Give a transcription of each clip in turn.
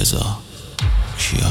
رضا کیا.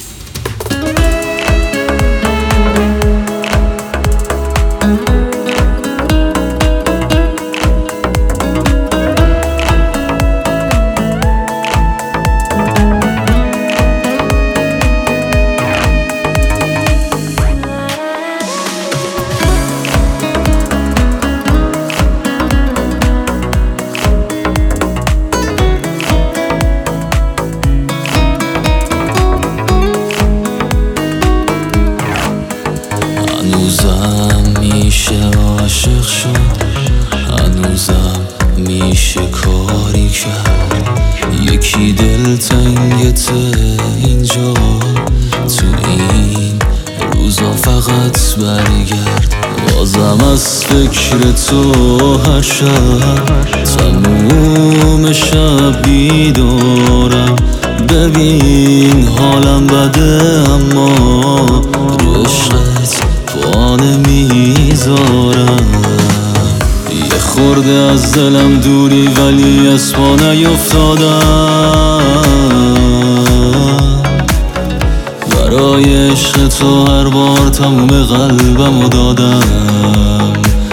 هنوزم میشه عاشق شد، هنوزم میشه کاری کرد. یکی دلتنگت اینجا تو این روزا فقط برگرد. بازم از فکر تو هر شب تموم شب بیدارم. ببین حالم بده اما رو عشقت پا نمیذارم. یه خورده از دلم دوری ولی از پا نیفتادم. برای عشق تو هر بار تموم قلبمو دادم.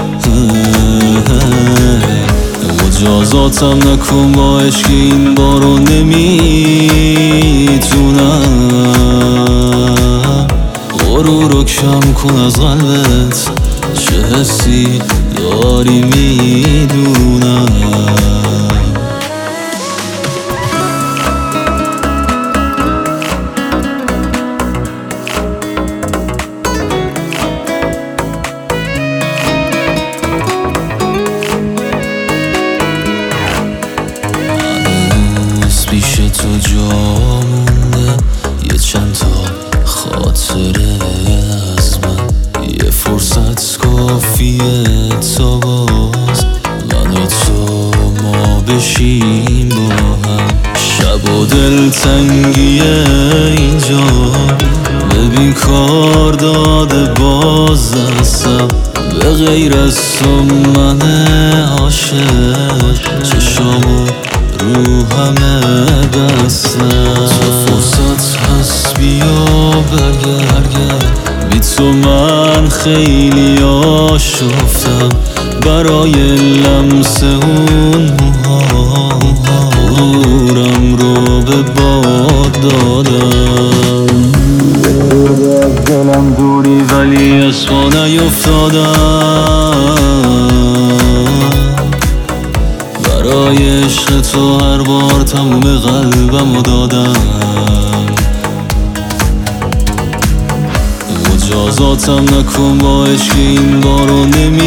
مجازاتم نکن با عشق این بارو نمیتونم. غرورو کم کن از قلبت، چه حسی داری میدونم. پیش تو جا مونده یه چند تا خاطره از من. یه فرصت کافیه تا باز من و تو ما بشیم با هم. شب و دلتنگیه اینجا، ببین کار داده باز دستم. به غیر از تو من عاشق چشامو رو همه بستم. تو فرصت هست بیا برگرد، بی تو من خیلی آشفتم. برای لمس اون موها غرورم رو به باد دادم. از دلم دوری ولی از پا نیفتادم. برای عشق تو هر بار تموم قلبمو دادم. مجازاتم نکن با عشق این بارو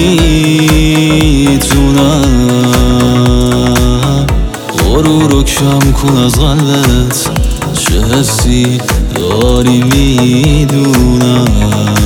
نمیتونم. غرورو کم کن از قلبت، چه حسی داری میدونم.